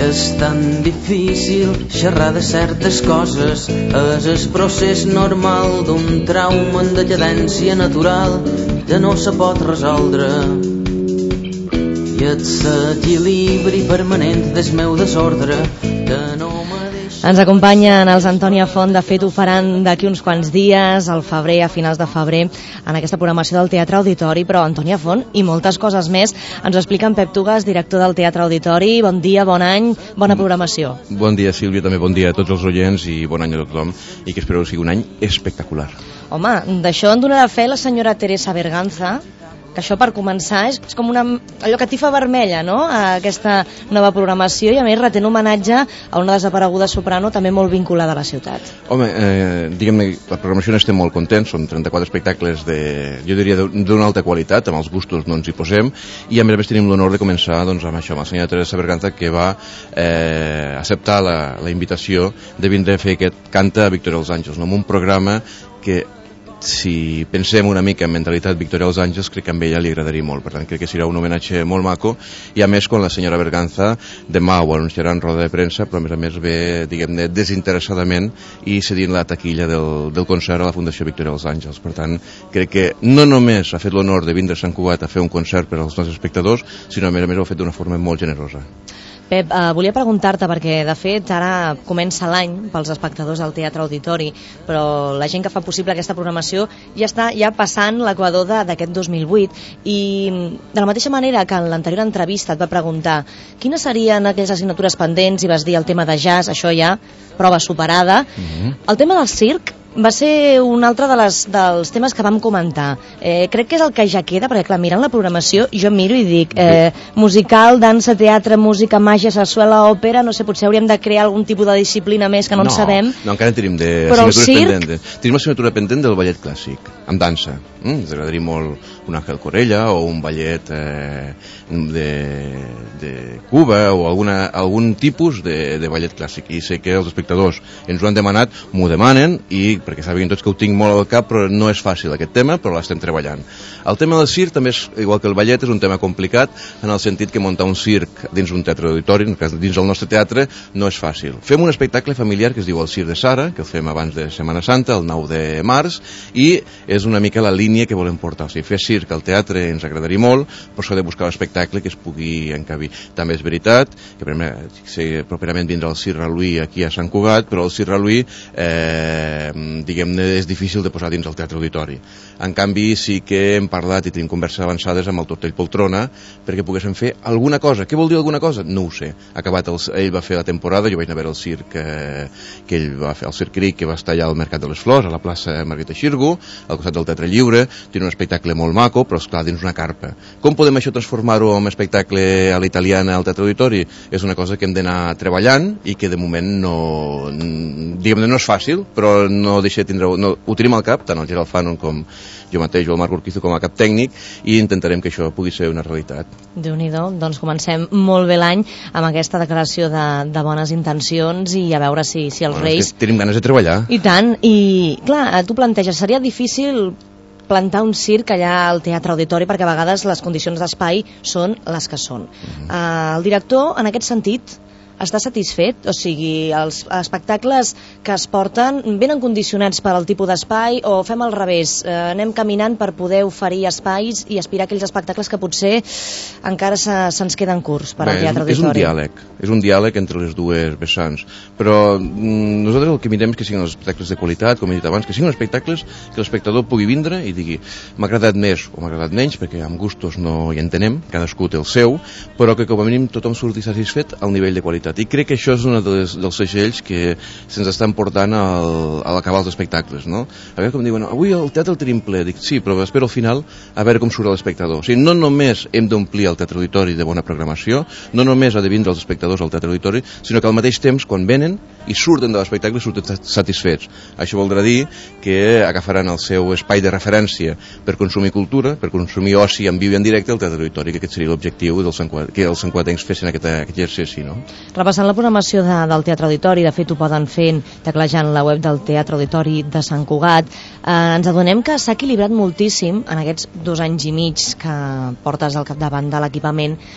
És tan difícil xerrar de certes coses, és el procés normal d'un trauma en decadència natural que no se pot resoldre. I és l'equilibri permanent del meu desordre que no me deixa... Ens acompanyen els Antònia Font, de fet ho faran d'aquí uns quants dies, al febrer, a finals de febrer, en aquesta programació del Teatre Auditori, però Antònia Font i moltes coses més ens ho explica en Pep Tugas, director del Teatre Auditori. Bon dia, bon any, bona programació. Bon dia, Sílvia, també bon dia a tots els oients i bon any a tothom, i que espero que sigui un any espectacular. Home, d'això en donarà fe la senyora Teresa Berganza, que això per començar és com allò catifa vermella, no?, a aquesta nova programació, i a més retén homenatge a una desapareguda soprano també molt vinculada a la ciutat. Home, diguem-ne, la programació n'estem molt contents, són 34 espectacles jo diria d'una alta qualitat, amb els gustos no ens hi posem, i a més tenim l'honor de començar doncs, amb això, amb la senyora Teresa Berganza, que va acceptar la invitació de vindre a fer aquest Canta a Victoria dels Àngels, no?, amb un programa que, si pensem una mica en mentalitat Victoria dels Àngels, crec que a ella li agradaria molt. Per tant, crec que serà un homenatge molt maco, i a més, quan la senyora Berganza demà ho anunciarà en roda de premsa, però a més ve, diguem-ne, desinteressadament i cedint la taquilla del concert a la Fundació Victoria dels Àngels. Per tant, crec que no només ha fet l'honor de vindre a Sant Cugat a fer un concert per als nostres espectadors, sinó a més ho ha fet d'una forma molt generosa. Pep, volia preguntar-te, perquè de fet ara comença l'any pels espectadors del Teatre Auditori, però la gent que fa possible aquesta programació ja està passant l'equador d'aquest 2008, i de la mateixa manera que en l'anterior entrevista et va preguntar quines serien aquelles assignatures pendents i vas dir el tema de jazz, això ja prova superada. El tema del circ va ser un altre dels temes que vam comentar. Crec que és el que ja queda, perquè clar, mirant la programació jo miro i dic musical, dansa, teatre, música, màgia, sarsuela, òpera, no sé, potser hauríem de crear algun tipus de disciplina més que no en sabem. No, encara en tenim d'assignatures pendents. Tenim l'assignatura pendent del ballet clàssic, amb dansa. Ens agradaria molt un Àngel Corella o un ballet de Cuba o algun tipus de ballet clàssic, i sé que els espectadors ens ho han demanat, m'ho demanen, i perquè sàpiguen tots que ho tinc molt al cap, però no és fàcil aquest tema, però l'estem treballant. El tema del circ també és, igual que el ballet, és un tema complicat, en el sentit que muntar un circ dins un teatre d'auditori, dins del nostre teatre, no és fàcil. Fem un espectacle familiar que es diu El Circ de Sara, que el fem abans de Setmana Santa, el 9 de març, i és una mica la línia que volem portar. O sigui, fer circ al teatre ens agradaria molt, però s'ha de buscar un espectacle que es pugui encabir. També és veritat que properament vindrà el Circ Reluí aquí a Sant Cugat, però el Circ Reluí diguem-ne, és difícil de posar dins el Teatre Auditori. En canvi, sí que hem parlat i tenim converses avançades amb el Tortell Poltrona perquè poguéssim fer alguna cosa. Què vol dir alguna cosa? No ho sé. Ell va fer la temporada, jo vaig anar a veure el circ que ell va fer, el Circ Cric, que va estar allà al Mercat de les Flors, a la plaça Margarita Xirgu, al costat del Teatre Lliure. Té un espectacle molt maco, però esclar, dins una carpa. Com podem això transformar-ho en espectacle a l'italiana al Teatre Auditori? És una cosa que hem d'anar treballant i que de moment no és fàcil, però no deixa de tindre, ho tenim al cap, tant el Gerald Fanon com jo mateix, o el Marc Urquizo com a cap tècnic, i intentarem que això pugui ser una realitat. Déu-n'hi-do, doncs comencem molt bé l'any amb aquesta declaració de bones intencions, i a veure si els Reis... Tenim ganes de treballar. I tant, i clar, tu planteges, seria difícil plantar un circ allà al Teatre Auditori, perquè a vegades les condicions d'espai són les que són. El director, en aquest sentit, està satisfet? O sigui, els espectacles que es porten venen condicionats per al tipus d'espai, o fem al revés, anem caminant per poder oferir espais i aspirar a aquells espectacles que potser encara se'ns queden curts per al Teatre Auditori? És un diàleg entre les dues vessants, però nosaltres el que mirem és que siguin espectacles de qualitat, com he dit abans, que siguin espectacles que l'espectador pugui vindre i digui m'ha agradat més o m'ha agradat menys, perquè amb gustos no hi entenem, cadascú té el seu, però que com a mínim tothom surti satisfet al nivell de qualitat. I crec que això és un dels segells que se'ns estan portant a l'acabar els espectacles, no? A veure com diuen, avui el teatre el tenim ple. Dic, sí, però espero al final a veure com surt l'espectador. O sigui, no només hem d'omplir el Teatre Auditori de bona programació, no només ha de vindre els espectadors al Teatre Auditori, sinó que al mateix temps, quan venen i surten de l'espectacle, surten satisfets. Això voldrà dir que agafaran el seu espai de referència per consumir cultura, per consumir oci en viu i en directe al Teatre Auditori, que aquest seria l'objectiu que els santcugatencs fessin aquest exercici, no? Repassant la programació del Teatre Auditori, de fet ho poden fer teclejant la web del Teatre Auditori de Sant Cugat, ens adonem que s'ha equilibrat moltíssim en aquests 2 anys i mig que portes al capdavant de l'equipament,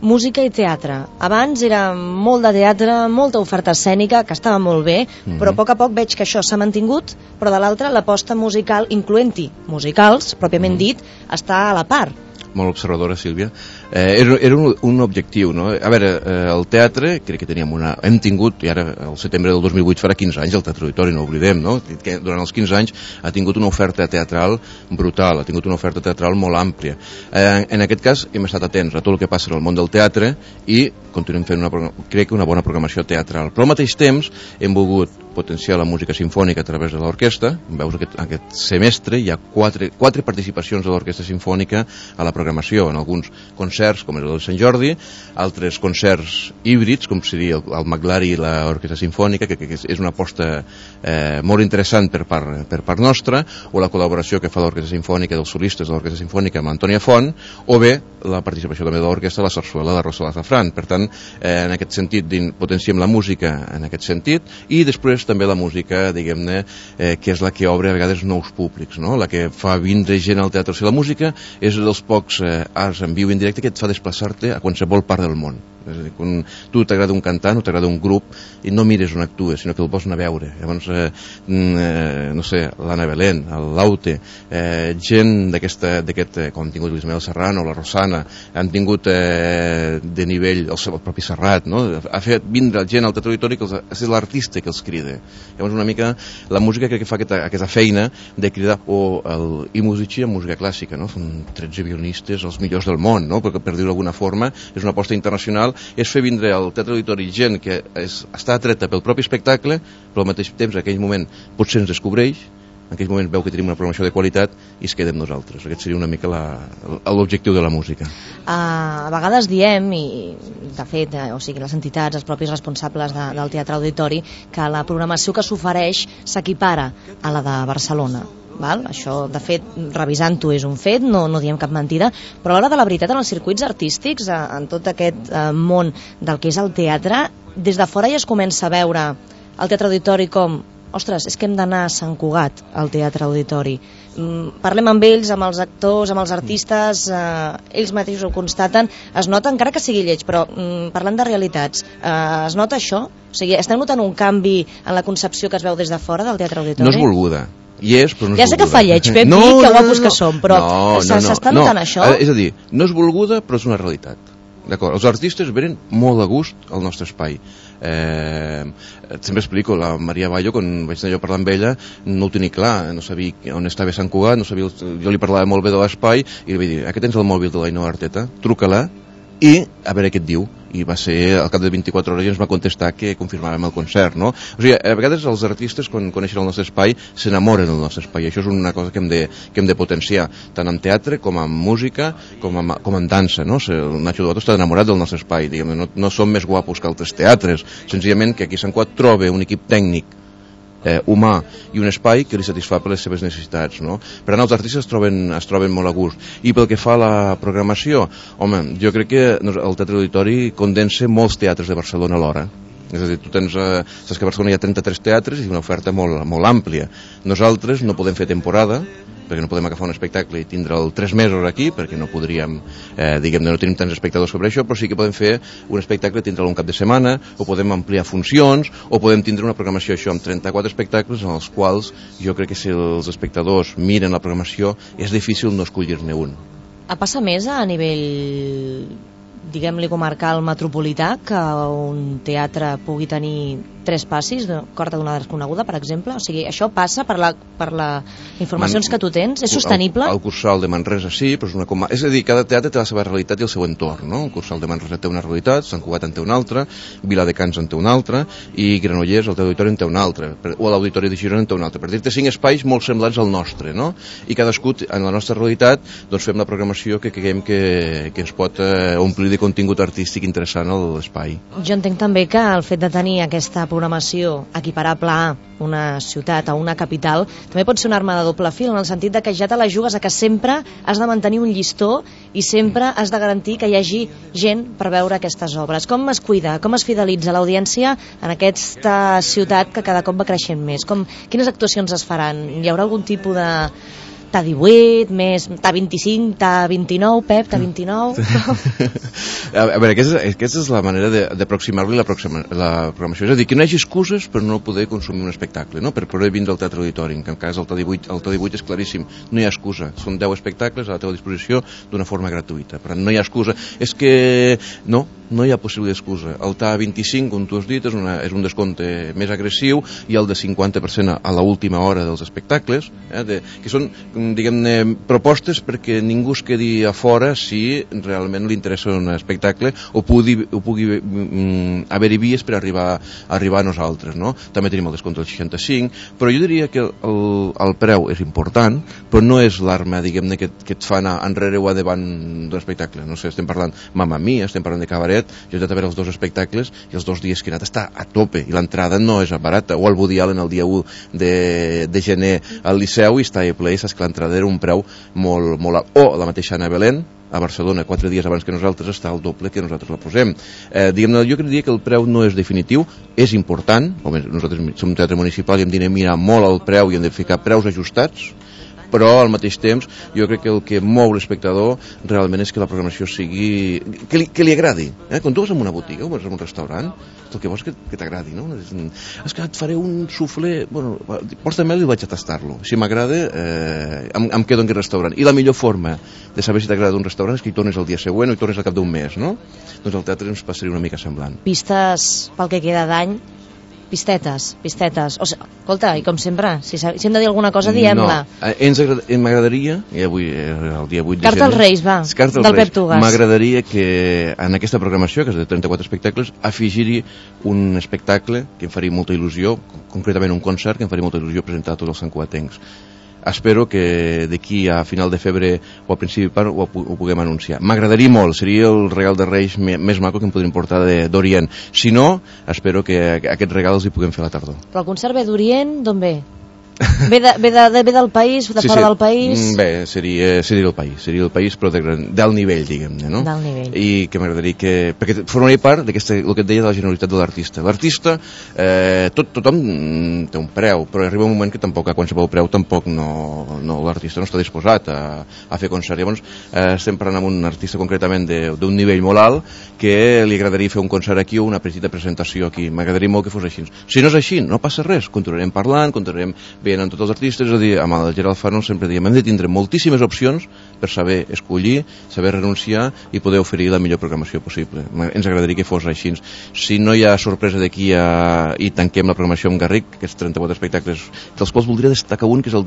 música i teatre. Abans era molt de teatre, molta oferta escènica, que estava molt bé, però a poc veig que això s'ha mantingut, però de l'altra l'aposta musical, incloent-hi musicals, pròpiament dit, està a la part. Molt observadora, Sílvia. Era un objectiu, no? A veure, el teatre, crec que hem tingut, i ara el setembre del 2008 farà 15 anys, el Teatre Auditori, no oblidem, no? Que durant els 15 anys ha tingut una oferta teatral brutal, ha tingut una oferta teatral molt àmplia. En aquest cas hem estat atents a tot el que passa en el món del teatre i continuem fent crec que una bona programació teatral. Però al mateix temps hem volgut potenciar la música sinfònica a través de l'orquestra. Veus aquest semestre hi ha quatre participacions de l'orquestra sinfònica a la programació, en alguns concerts com el de Sant Jordi, altres concerts híbrids com seria el McLaren i l'orquestra sinfònica, que és una aposta molt interessant per part nostra, o la col·laboració que fa l'orquestra sinfònica dels solistes de l'orquestra sinfònica amb Antònia Font, o bé la participació també de l'orquestra La Sarsuela de Rosa Lazafran. Per tant, en aquest sentit potenciem la música en aquest sentit, i després també la música, diguem-ne, que és la que obre a vegades nous públics, no? La que fa vindre gent al teatre. O sigui, la música és dels pocs arts en viu i en directe que et fa desplaçar-te a qualsevol part del món. És a dir, quan tu t'agrada un cantant o t'agrada un grup i no mires on actua, sinó que el vols anar a veure. Llavors, no sé, l'Anna Belén, l'Aute, gent d'aquest, com han tingut l'Ismael Serrano, la Rosana, han tingut de nivell, el propi Serrat, no? Ha fet vindre gent al Teatre Auditori que és l'artista que els crida. Llavors, una mica, la música crec que fa aquesta feina de cridar, o i Musici amb música clàssica, no? Són 13 violinistes, els millors del món, no? Perquè, per dir-ho d'alguna forma, és una aposta internacional, és fer vindre al Teatre Auditori gent que està atreta pel propi espectacle, però al mateix temps, en aquell moment, potser ens descobreix, en aquell moment veu que tenim una programació de qualitat i es queda amb nosaltres. Aquest seria una mica l'objectiu de la música. A vegades diem, i de fet, o sigui, les entitats, els propis responsables del Teatre Auditori, que la programació que s'ofereix s'equipara a la de Barcelona. Val? Això, de fet, revisant-ho és un fet, no diem cap mentida, però a l'hora de la veritat, en els circuits artístics, en tot aquest món del que és el teatre, des de fora ja es comença a veure el Teatre Auditori com, ostres, és que hem d'anar a Sant Cugat al Teatre Auditori. Parlem amb ells, amb els actors, amb els artistes, ells mateixos ho constaten, es nota, encara que sigui lleig, però parlant de realitats, es nota això? O sigui, estem notant un canvi en la concepció que es veu des de fora del Teatre Auditori? No és volguda. Però no ja sé que fa lleig, Pep, que guapos que som, però s'està notant això? És a dir, no és volguda, però és una realitat. D'acord, els artistes venen molt a gust al nostre espai. Sempre explico, la Maria Ballo, quan vaig anar jo a parlar amb ella, no ho tenia clar, no sabia on estava Sant Cugat, no sabia, jo li parlava molt bé de l'espai i li vaig dir, aquí tens el mòbil de l'Ainhoa Arteta, truca-la i a veure què et diu. I va ser, al cap de 24 hores, i ens va contestar que confirmàvem el concert, no? O sigui, a vegades els artistes, quan coneixen el nostre espai, s'enamoren del nostre espai. Això és una cosa que hem de potenciar, tant en teatre, com en música, com en dansa, no? El Nacho Duato està enamorat del nostre espai, diguem, no som més guapos que altres teatres, senzillament que aquí a Sant Cugat troba un equip tècnic humà i un espai que li satisfà per les seves necessitats, no? Per tant, els artistes es troben molt a gust. I pel que fa a la programació, home, jo crec que el Teatre Auditori condensa molts teatres de Barcelona alhora. És a dir, tu saps que a Barcelona hi ha 33 teatres i una oferta molt àmplia. Nosaltres no podem fer temporada, perquè no podem agafar un espectacle i tindre'l 3 mesos aquí, perquè no podríem, no tenim tants espectadors sobre això, però sí que podem fer un espectacle, tindre'l un cap de setmana, o podem ampliar funcions, o podem tindre una programació això amb 34 espectacles, en els quals jo crec que si els espectadors miren la programació és difícil no escollir-ne un. Passa més a nivell, diguem-li, comarcal, metropolità, que un teatre pugui tenir 3 passis, corda d'una desconeguda, per exemple? O sigui, això passa per les informacions que tu tens? És sostenible? El Cursal de Manresa sí, però és a dir, cada teatre té la seva realitat i el seu entorn, no? El Cursal de Manresa té una realitat, Sant Cugat en té una altra, Viladecans en té una altra, i Granollers, el Auditori en té una altra, o l'Auditori de Girona en té una altra. Per dir-te 5 espais molt semblants al nostre, no? I cadascú, en la nostra realitat, doncs fem la programació que creiem que ens pot omplir de contingut artístic interessant a l'espai. Jo entenc també que el fet de tenir aquesta programació equiparable a una ciutat, a una capital, també pot ser una arma de doble fil, en el sentit de que ja te la jugues a que sempre has de mantenir un llistó i sempre has de garantir que hi hagi gent per veure aquestes obres. Com es cuida, com es fidelitza l'audiència en aquesta ciutat que cada cop va creixent més? Quines actuacions es faran? Hi haurà algun tipus de T18, més T25, T29, Pep, T29... A veure, aquesta és la manera d'aproximar-li la programació. És a dir, que no hi hagi excuses per no poder consumir un espectacle, no? Per poder vindre al Teatre Auditori. En cas, el T18 és claríssim, no hi ha excusa. Són 10 espectacles a la teva disposició d'una forma gratuïta. Per tant, no hi ha excusa. És que no hi ha possible excusa. El T25, com tu has dit, és un descompte més agressiu, i el de 50% a l'última hora dels espectacles, que són, diguem-ne, propostes perquè ningú es quedi a fora si realment li interessa un espectacle o pugui haver-hi vies per arribar a nosaltres, no? També tenim el descompte del 65, però jo diria que el preu és important, però no és l'arma, diguem-ne, que et fa anar enrere o a davant d'un espectacle. No sé, estem parlant Mamma Mia, estem parlant de Cabaret. Jo he anat a veure els 2 espectacles i els 2 dies que he anat està a tope i l'entrada no és barata. O el Woody Allen el dia 1 de gener al Liceu i està a ple, saps que l'entrada era un preu molt, molt alt. O la mateixa Anna Belén a Barcelona 4 dies abans que nosaltres està al doble que nosaltres la posem. Diguem-ne, jo crec que el preu no és definitiu, és important. Nosaltres som un teatre municipal i hem de mirar molt el preu i hem de ficar preus ajustats, però al mateix temps jo crec que el que mou l'espectador realment és que la programació sigui... que li agradi. Quan tu vas a una botiga o vas a un restaurant, el que vols que t'agradi, no? És que et faré un suflé... Bueno, porta-me'l i vaig a tastar-lo. Si m'agrada, em quedo en aquest restaurant. I la millor forma de saber si t'agrada un restaurant és que hi tornes el dia següent o hi tornes al cap d'un mes, no? Doncs al teatre ens passaria una mica semblant. Pistes pel que queda d'any, pistetes. O sigui, escolta, i com sempre, si hem de dir alguna cosa, diem-la. No, m'agradaria, i avui, el dia 8 de gener... Carta als Reis, va, del Pep Tugas. M'agradaria que en aquesta programació, que és de 34 espectacles, afegir-hi un espectacle que em faria molta il·lusió, concretament un concert que em faria molta il·lusió presentar a tots els santcugatencs. Espero que d'aquí a final de febrer o a principi ho puguem anunciar. M'agradaria molt, seria el regal de Reis més maco que em podrien portar d'Orient. Si no, espero que aquests regals hi puguem fer a la tardor. Però el concert ve d'Orient, d'on ve? Ve del país, de fora del país? Bé, seria el país, però d'alt nivell, diguem-ne, no? D'alt nivell. I que m'agradaria que... Perquè formaria part d'aquesta, el que et deia, de la generositat de l'artista. L'artista, tothom té un preu, però arriba un moment que tampoc a qualsevol preu tampoc l'artista no està disposat a fer concert. Llavors, estem parlant amb un artista concretament d'un nivell molt alt que li agradaria fer un concert aquí o una petita presentació aquí. M'agradaria molt que fos així. Si no és així, no passa res. Continuarem parlant, continuarem veient amb tots els artistes, és a dir, amb el Gerald Farnell sempre diem, hem de tindre moltíssimes opcions per saber escollir, saber renunciar i poder oferir la millor programació possible. Ens agradaria que fos així. Si no hi ha sorpresa d'aquí i tanquem la programació amb Garric, aquests 34 espectacles, dels quals voldria destacar un que és el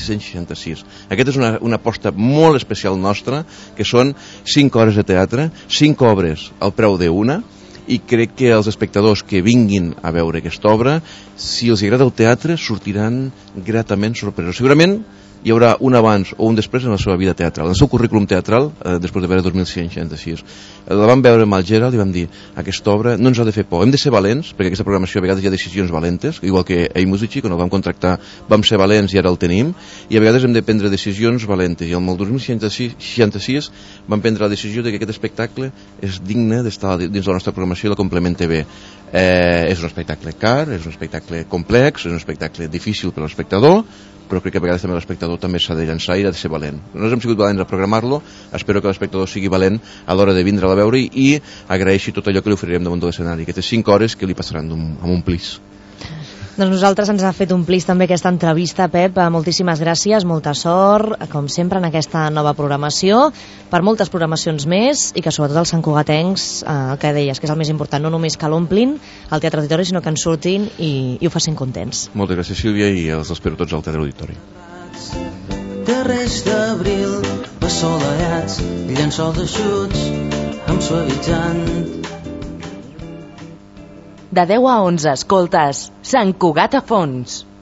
2666. Aquesta és una aposta molt especial nostra, que són 5 hores de teatre, 5 obres al preu d'una, i crec que els espectadors que vinguin a veure aquesta obra, si els agrada el teatre, sortiran gratament sorpresos. Segurament hi haurà un abans o un després en la seva vida teatral, en el seu currículum teatral, després de veure 2666. La vam veure amb el Gerald i vam dir, aquesta obra no ens ha de fer por, hem de ser valents, perquè aquesta programació a vegades hi ha decisions valentes, igual que a Musici, quan el vam contractar vam ser valents i ara el tenim, i a vegades hem de prendre decisions valentes, i amb el 2666 vam prendre la decisió de que aquest espectacle és digne d'estar dins la nostra programació i la complementa bé. És un espectacle car, és un espectacle complex, és un espectacle difícil per a l'espectador, però crec que a vegades també l'espectador també s'ha de llançar i ha de ser valent. Nosaltres hem sigut valents a programar-lo, espero que l'espectador sigui valent a l'hora de vindre a veure i agraeixi tot allò que li oferirem damunt de l'escenari, aquestes 5 hores que li passaran amb un plis. Doncs nosaltres ens ha fet un plis també aquesta entrevista, Pep. Moltíssimes gràcies, molta sort, com sempre, en aquesta nova programació, per moltes programacions més i que sobretot els santcugatencs, el que deies, que és el més important, no només que l'omplin al Teatre Auditori, sinó que en surtin i ho facin contents. Moltes gràcies, Sílvia, i els espero tots al Teatre Auditori. Darrers d'abril, assolellats, llençols eixuts, amb suavitzant. De 10 a 11, escoltes Sant Cugat a fons.